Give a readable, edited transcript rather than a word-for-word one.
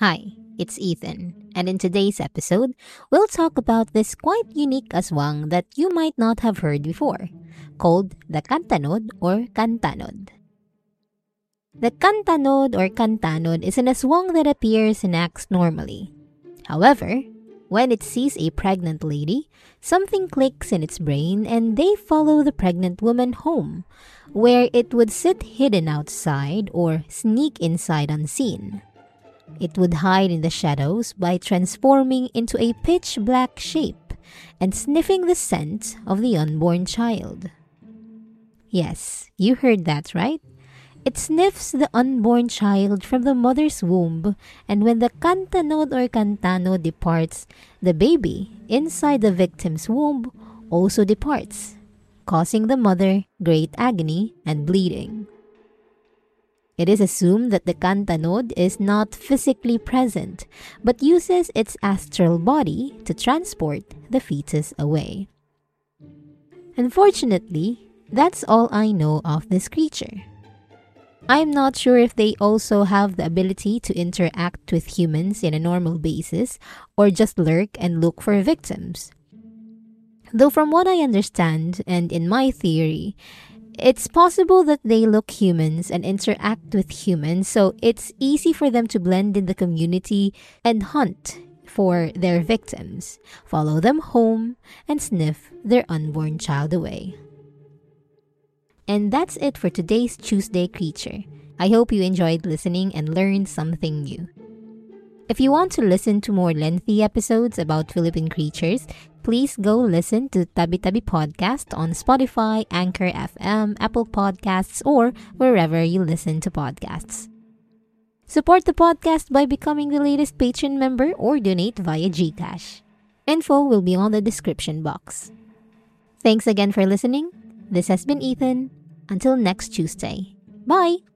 Hi, it's Ethan, and in today's episode, we'll talk about this quite unique aswang that you might not have heard before, called the kantanod or kantanod. The kantanod or kantanod is an aswang that appears and acts normally. However, when it sees a pregnant lady, something clicks in its brain and they follow the pregnant woman home, where it would sit hidden outside or sneak inside unseen. It would hide in the shadows by transforming into a pitch black shape and sniffing the scent of the unborn child. Yes, you heard that right. It sniffs the unborn child from the mother's womb, and when the kantanod or kantano departs, the baby inside the victim's womb also departs, causing the mother great agony and bleeding. It is assumed that the kantanod is not physically present, but uses its astral body to transport the fetus away. Unfortunately, that's all I know of this creature. I'm not sure if they also have the ability to interact with humans in a normal basis or just lurk and look for victims. Though from what I understand and in my theory, it's possible that they look humans and interact with humans, so it's easy for them to blend in the community and hunt for their victims, follow them home, and sniff their unborn child away. And that's it for today's Tuesday Creature. I hope you enjoyed listening and learned something new. If you want to listen to more lengthy episodes about Philippine creatures, please go listen to Tabi Tabi Podcast on Spotify, Anchor FM, Apple Podcasts, or wherever you listen to podcasts. Support the podcast by becoming the latest patron member or donate via GCash. Info will be on the description box. Thanks again for listening. This has been Ethan. Until next Tuesday. Bye!